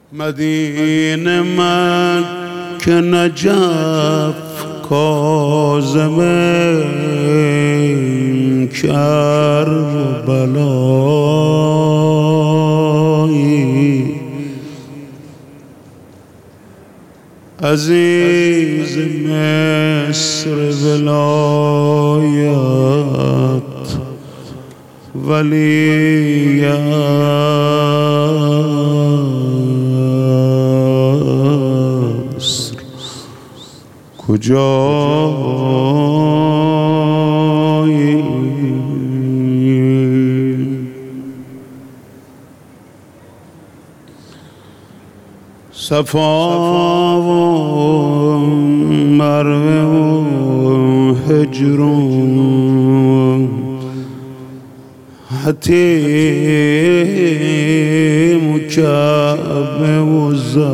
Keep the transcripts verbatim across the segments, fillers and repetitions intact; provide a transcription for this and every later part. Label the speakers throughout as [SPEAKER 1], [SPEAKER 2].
[SPEAKER 1] مدینه مکه نجف کاظمه کربلایی عزیز مصر ولایت ولی است کجایی صفا و مروه و هجر و حتیم و کعبه و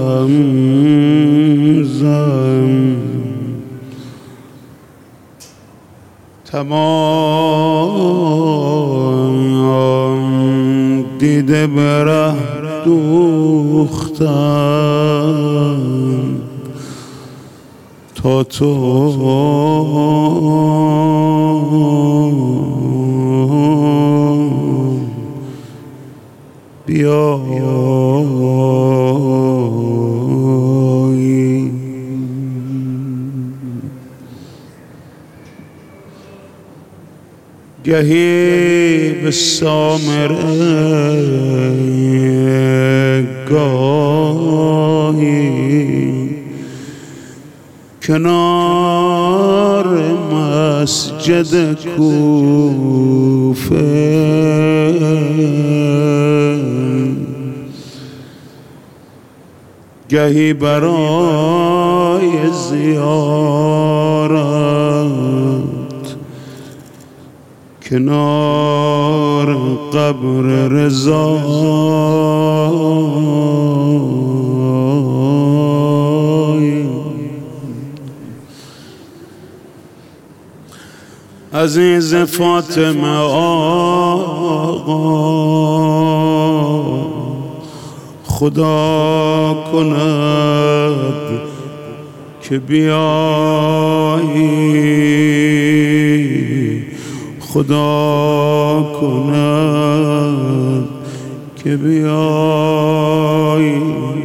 [SPEAKER 1] زمزم تمام دیده بره دوختم تا تو بیایی. گهی به سامره گاهی کنار مسجد کوفه گهی برای زیارت کنار قبر رضا عزیز فاطمه آقا خدا کند که بیایی خدا کند که بیایی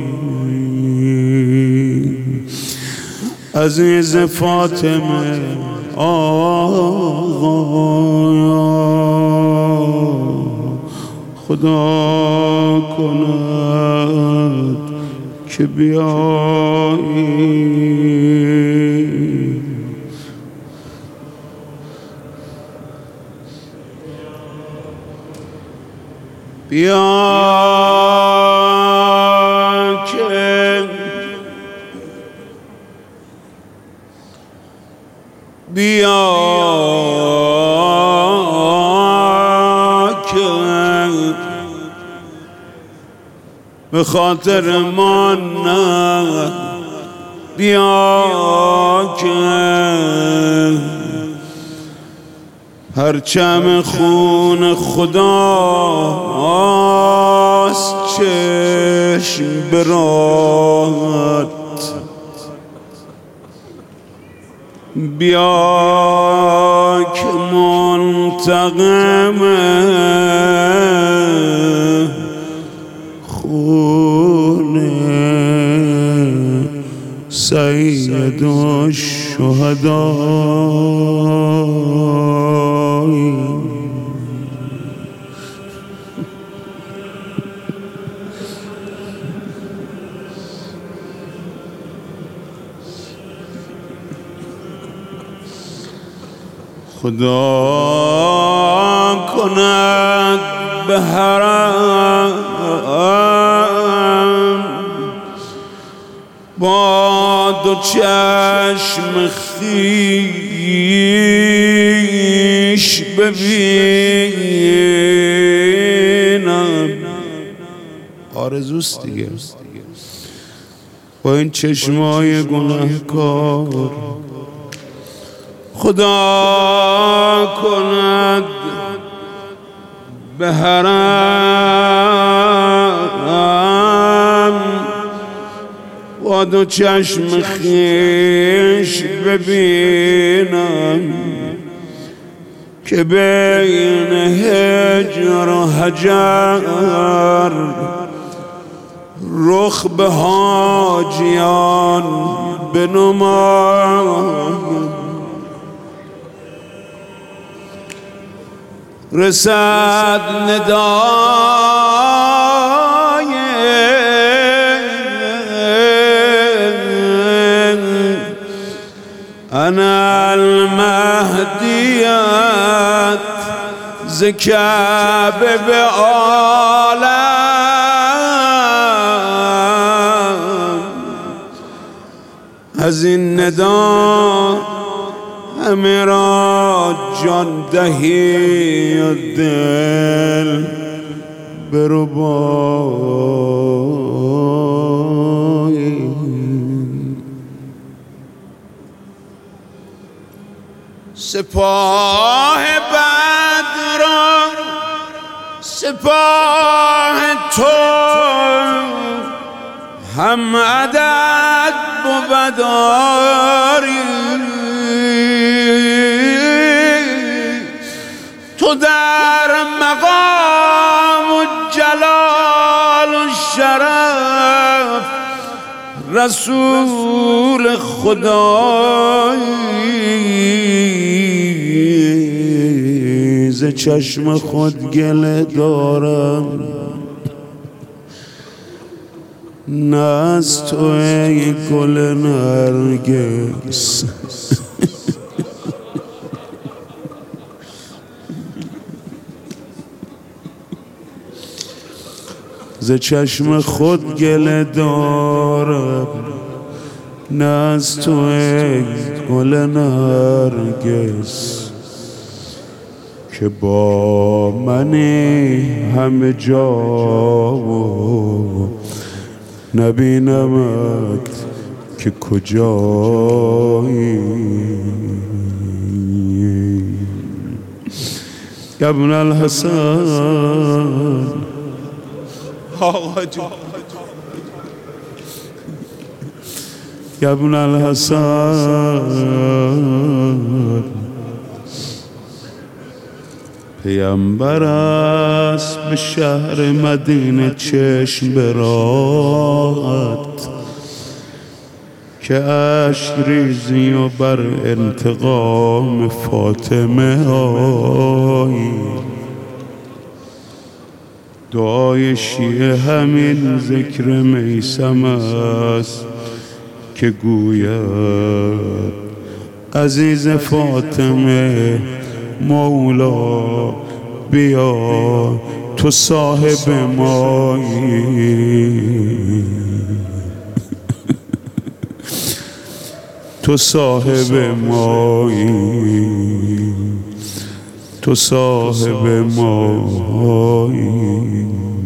[SPEAKER 1] عزیز فاطمه آقا خدا کند که بیایی بیا که بیا که به خاطر ما نه بیا که پرچم خون خداست چشم براهت بیا که منتقمه خون سید الشهدای خدا کند به حرم با دو چشم خویش ببینم آرزوست دیگه با این چشمای گناهکار خدا کند به حرم با دو چشم خویش ببینم که بین هجر و حجر رخ به حاجیان بنمایم. رسد ندای انا المهدیت ز کعبه به عالم، از این ندا همه را جان دهی و دل بربایی. سپاه بدر سپاه تو هم عدد بوداری، تو در مقام و جلال و شرف رسول خدایی. ز چشم خود گله دارم نه از تو ای گل نرگس. ز چشم خود گله دارم نه از تو ای گل نرگس، که با منی همه جا و نبینمت که کجایی. یا ابن الحسن آقا جون، یا ابن الحسن پیامبر است به شهر مدینه چشم براحت، که اشک ریزی و بر انتقام فاطمه آیی. دعای شیعه همین ذکر میثم است که گوید عزیز فاطمه مولا بیا تو صاحب مایی، تو صاحب مایی، تو صاحب مایی.